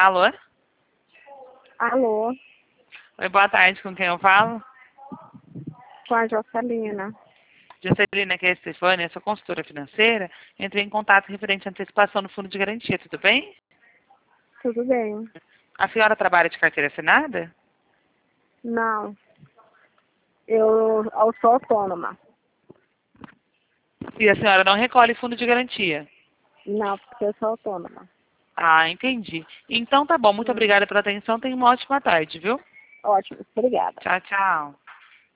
Alô? Alô, Oi, boa tarde, com quem eu falo? com a Jocelina. Juscelina, aqui é a Stefânia, sou consultora financeira. Entrei em contato referente à antecipação no fundo de garantia, tudo bem? Tudo bem? A senhora trabalha de carteira assinada? Não, eu sou autônoma. E a senhora não recolhe fundo de garantia? Não, porque eu sou autônoma. Ah, entendi. Então tá bom, muito obrigada pela atenção, tenha uma ótima tarde, viu? Ótimo, obrigada. Tchau, tchau.